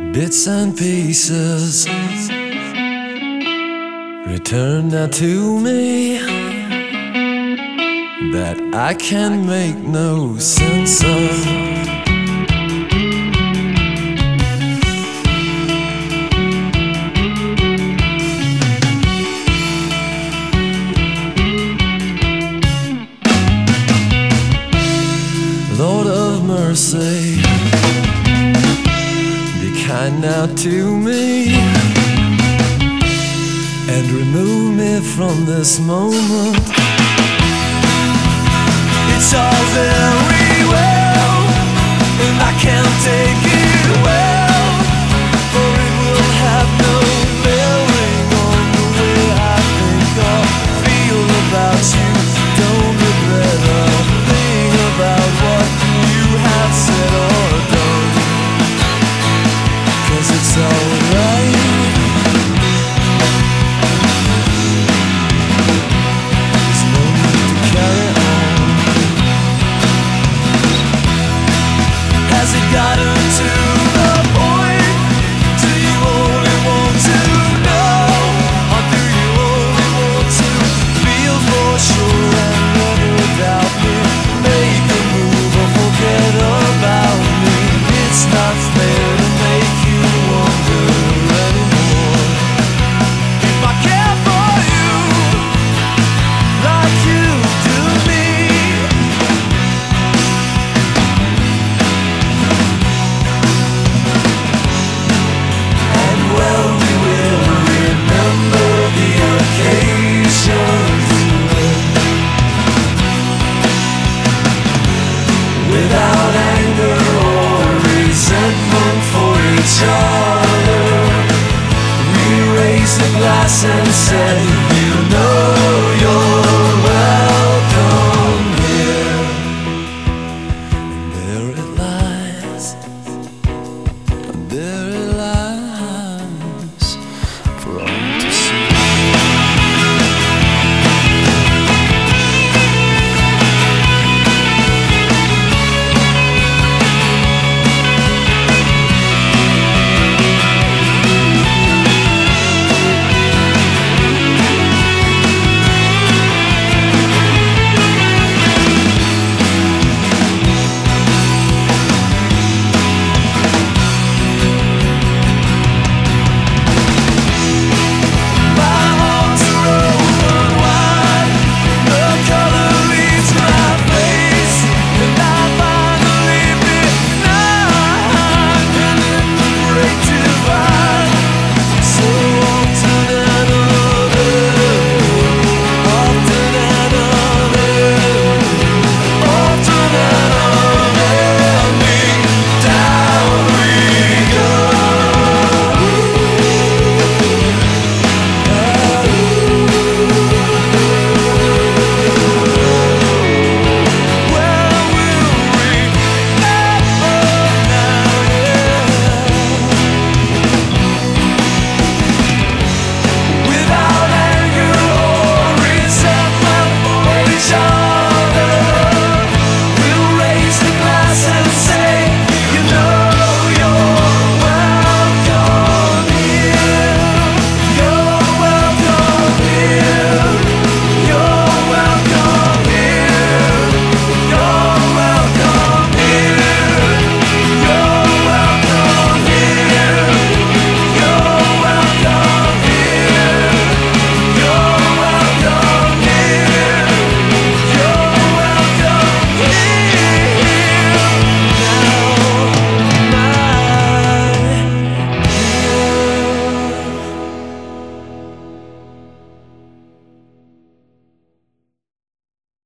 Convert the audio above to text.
Bits and pieces return now to me that I can make no sense of. Lord of mercy, be kind now to me and remove me from this moment. It's all very well, and I can't take it well, for it will have no bearing on the way I think or feel about you. Don't regret a thing about what you have said or done, 'cause it's alright. There's no need to carry on. Has it gotten to the point? Do you only want to know? Or do you only want to feel for sure and never doubt me? Make a move or forget about me. It's not fair to make you wonder anymore. If I care for you like you do me, and well, we will remember the occasions without anger or resentment for each other. We raised the glass and said, you know you're welcome here. And there it lies, and there